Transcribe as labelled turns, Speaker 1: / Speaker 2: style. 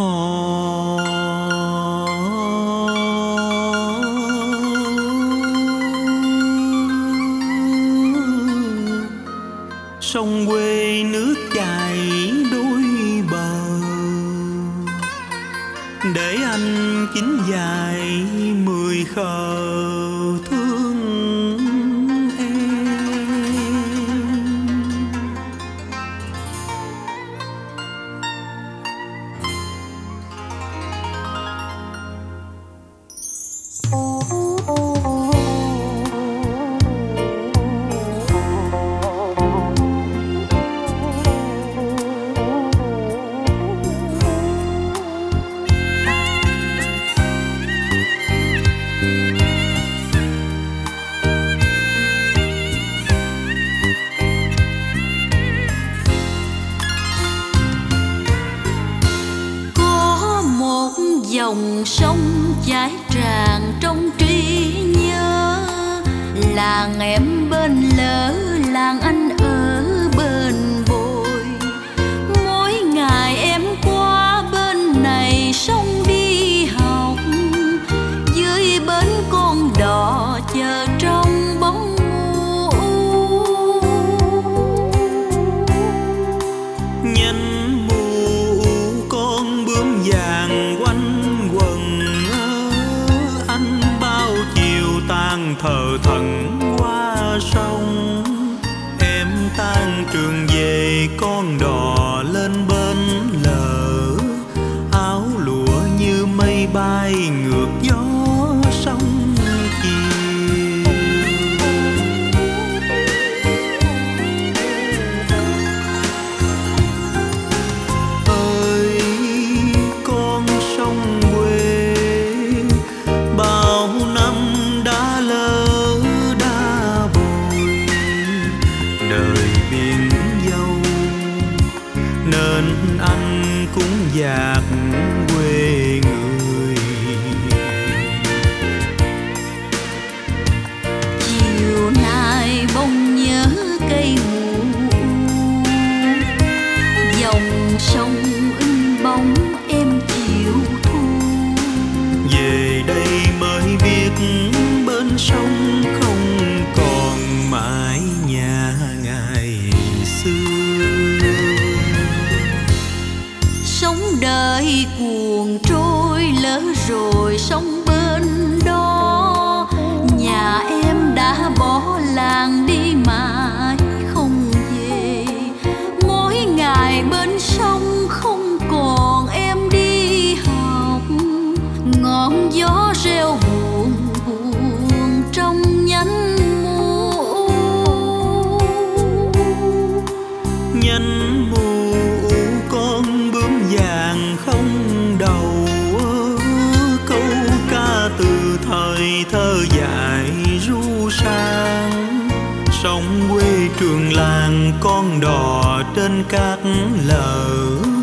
Speaker 1: Sông quê nước chảy đôi bờ, để anh chính dài 10 khờ thương em.
Speaker 2: Dòng sông chảy tràn trong trí nhớ, làng em bên lỡ, làng anh ở bên bồi. Mỗi ngày em qua bên này sông đi học, dưới bến con đò chờ trong bóng mùa.
Speaker 1: Nhánh mù con bướm vàng quanh quần, anh bao chiều tan thờ thần qua sông. Em tan trường về con đò lên bên lỡ, áo lụa như mây bay ngược gió sông chiều. Ơi con sông quê, bao năm đã lỡ đã bồi, đời biển dâu nên anh cũng dạt quê người.
Speaker 2: Chiều nay bỗng nhớ cây mù, dòng sông in bóng em chiều thu.
Speaker 1: Về đây mới biết bên sông không còn mãi nhà ngày xưa.
Speaker 2: Sống đời cuồng trôi lỡ rồi sông bên đó, nhà em đã bỏ làng đi mãi không về. Mỗi ngày bên sông không còn em đi học, ngọn gió reo buồn buồn trong nhánh mùa.
Speaker 1: Nhánh mù con bướm vàng không đầu, câu ca từ thời thơ dại ru sang. Sông quê trường làng con đò trên cát lở,